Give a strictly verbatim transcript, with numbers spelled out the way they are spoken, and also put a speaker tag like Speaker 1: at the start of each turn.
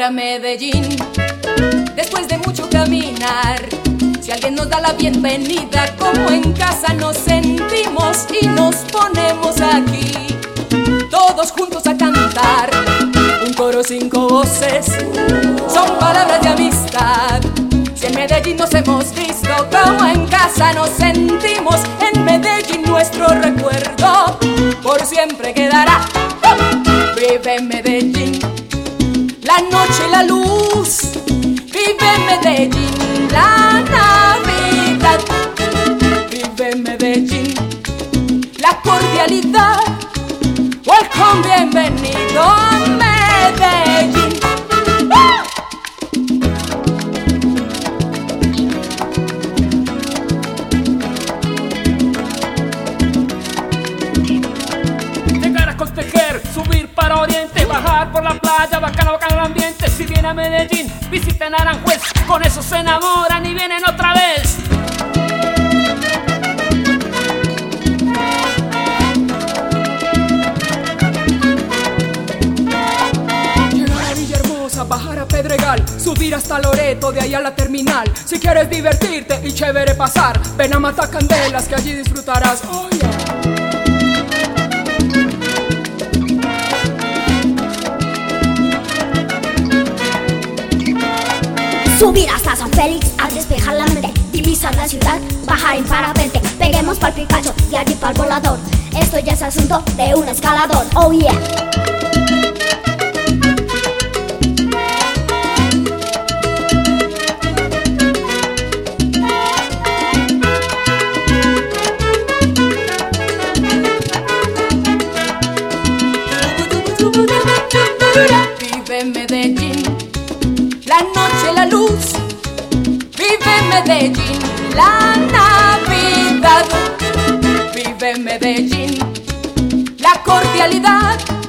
Speaker 1: a Medellín. Después de mucho caminar, si alguien nos da la bienvenida, como en casa nos sentimos y nos ponemos aquí, todos juntos a cantar. Un coro, cinco voces, son palabras de amistad. Si en Medellín nos hemos visto, como en casa nos sentimos. En Medellín nuestro recuerdo por siempre quedará. Vive en Medellín la noche y la luz. Vive en Medellín la Navidad. Vive en Medellín la cordialidad. Welcome, bienvenido a Medellín.
Speaker 2: Subir para Oriente, bajar por la playa, bacano, bacano el ambiente. Si viene a Medellín, visiten Aranjuez, con eso se enamoran y vienen otra vez.
Speaker 3: Llegar a Villahermosa, bajar a Pedregal, subir hasta Loreto, de ahí a la terminal. Si quieres divertirte y chévere pasar, ven a Matacandelas, que allí disfrutarás. Oh, yeah.
Speaker 4: Subir hasta San Félix a despejar la mente, divisar la ciudad, bajar en parapente, peguemos pa'l Picacho y allí pa'l Volador. Esto ya es asunto de un escalador, oh yeah.
Speaker 1: Vive en Medellín la noche, la luz. Vive en Medellín la Navidad. Vive en Medellín la cordialidad.